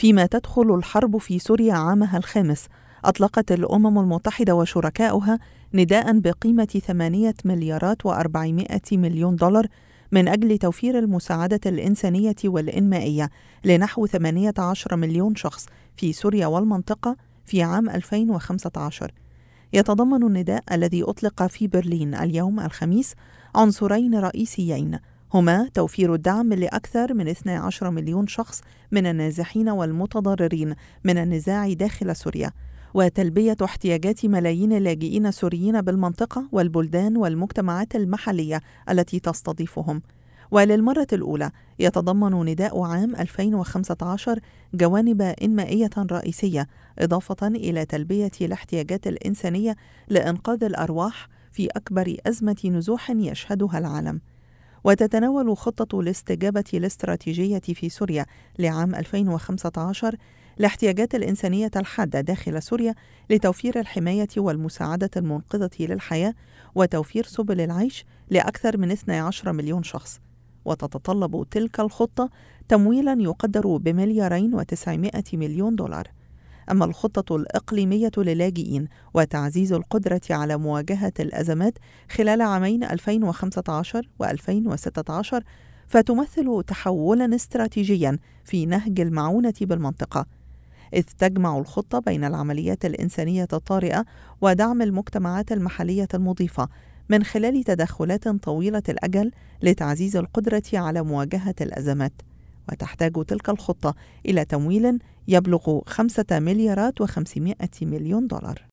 فيما تدخل الحرب في سوريا عامها الخامس، أطلقت الأمم المتحدة وشركاؤها نداء بقيمة 8 مليارات و400 مليون دولار من أجل توفير المساعدة الإنسانية والإنمائية لنحو 18 مليون شخص في سوريا والمنطقة في عام 2015. يتضمن النداء الذي أطلق في برلين اليوم الخميس عنصرين رئيسيين، هما توفير الدعم لأكثر من 12 مليون شخص من النازحين والمتضررين من النزاع داخل سوريا، وتلبية احتياجات ملايين اللاجئين السوريين بالمنطقة والبلدان والمجتمعات المحلية التي تستضيفهم. وللمرة الأولى يتضمن نداء عام 2015 جوانب إنمائية رئيسية، إضافة إلى تلبية الاحتياجات الإنسانية لإنقاذ الأرواح في أكبر أزمة نزوح يشهدها العالم. وتتناول خطة الاستجابة الاستراتيجية في سوريا لعام 2015 الاحتياجات الإنسانية الحادة داخل سوريا لتوفير الحماية والمساعدة المنقذة للحياة وتوفير سبل العيش لأكثر من 12 مليون شخص. وتتطلب تلك الخطة تمويلا يقدر ب2.9 مليار دولار. أما الخطة الإقليمية للاجئين وتعزيز القدرة على مواجهة الأزمات خلال عامين 2015 و2016 فتمثل تحولا استراتيجيا في نهج المعونة بالمنطقة، إذ تجمع الخطة بين العمليات الإنسانية الطارئة ودعم المجتمعات المحلية المضيفة من خلال تدخلات طويلة الأجل لتعزيز القدرة على مواجهة الأزمات. وتحتاج تلك الخطة إلى تمويل يبلغ 5 مليارات و500 مليون دولار.